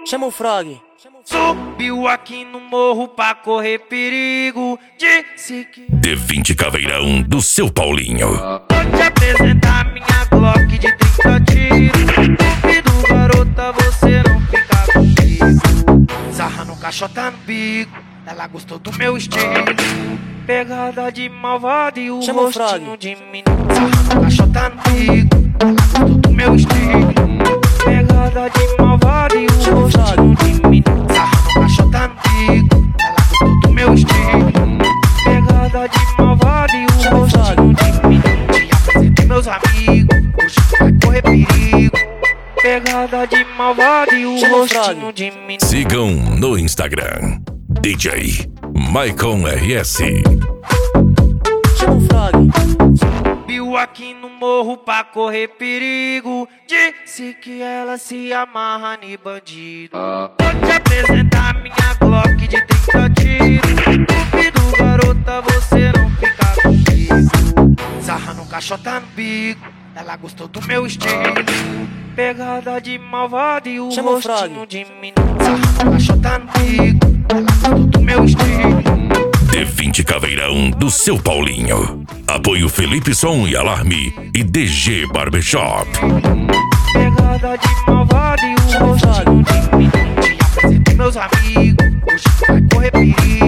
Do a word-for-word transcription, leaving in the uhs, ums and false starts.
Chama o Frog. Subiu aqui no morro pra correr perigo. Disse que D vinte Caveirão do seu Paulinho. vou te apresentar minha Glock de trinta tiros. Duvido, garota, você não fica comigo. Sarra no caixota no bico, ela gostou do meu estilo. Pegada de malvado e o Chama o rostinho Frog. de menino. Sarra no caixota no bico, ela gostou do meu estilo. Pegada de malvado e o Chama o rostinho Frog. de menino. Sarra no caixota no bico, ela gostou do meu estilo. Pegada de malvado e o Chama o rostinho Frog. de menino. Te apresentei meus amigos, hoje tu vai correr perigo. Pegada de malvado e o Chama o rostinho Frog. de menino. Sigam no Instagram D J Maicon R S. Chama o Frog. Subiu aqui no morro pra correr perigo. Disse que ela se amarra em bandido. Vou te apresentar minha Glock de trinta tiros. Duvido, garota, você não fica comigo. Sarra no caixota no bico, ela gostou do meu estilo. Pegada de malvado e o Chama o rostinho Frog. de menino. Sarra no caixota no bico, ela gostou do meu estilo. D vinte Caveirão do seu Paulinho. Apoio Felipe Som e Alarme e D G Barbershop. Pegada de malvado e o rostinho de menino. Te apresentei meus amigos, hoje tu vai correr perigo.